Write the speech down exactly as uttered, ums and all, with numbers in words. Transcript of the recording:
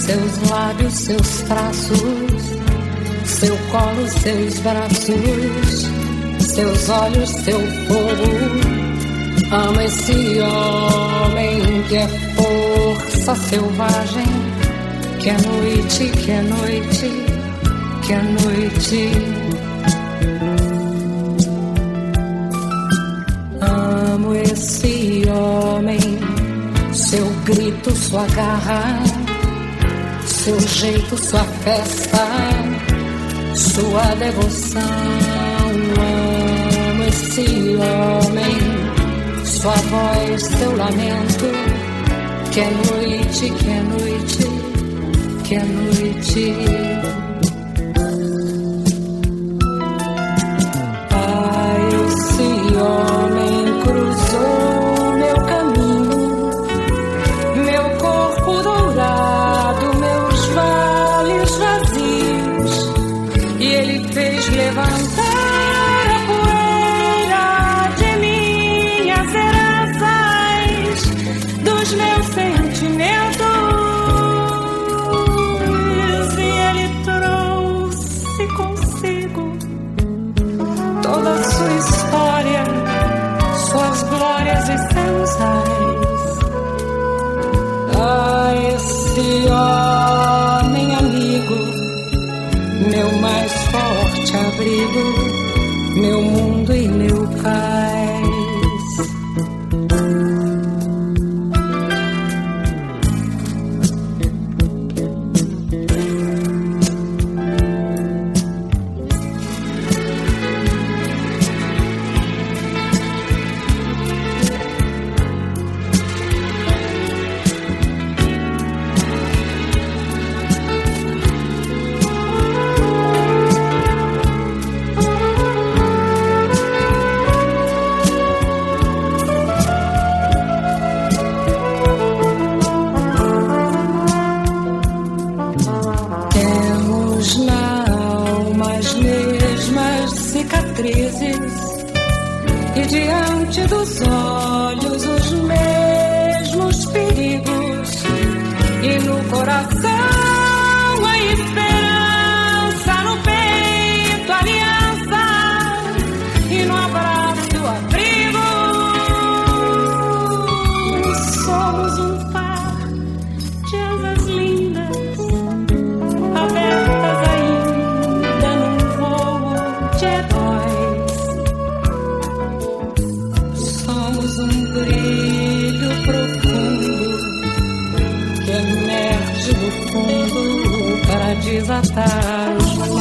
seus lábios, seus traços, seu colo, seus braços, seus olhos, seu fogo. Amo esse homem que é força selvagem, que é noite, que é noite, que é noite. Amo esse homem, seu grito, sua garra, seu jeito, sua festa, sua devoção. Amo esse homem, sua voz, seu lamento, que é noite, que é noite, que é noite. Ai, esse homem cruzou meu caminho, meu corpo dourado, meus vales vazios, e ele fez levantar meus sentimentos, e ele trouxe consigo toda a sua história, suas glórias e seus ais. Ah, esse homem amigo, meu mais forte abrigo, meu mundo e meu cais. E diante dos olhos os mesmos perigos, e no coração a esperança, no peito a aliança, e no abraço o abrigo. Somos um par de asas lindas, abertas ainda num voo de heróis. Um brilho profundo que emerge do fundo para desatar os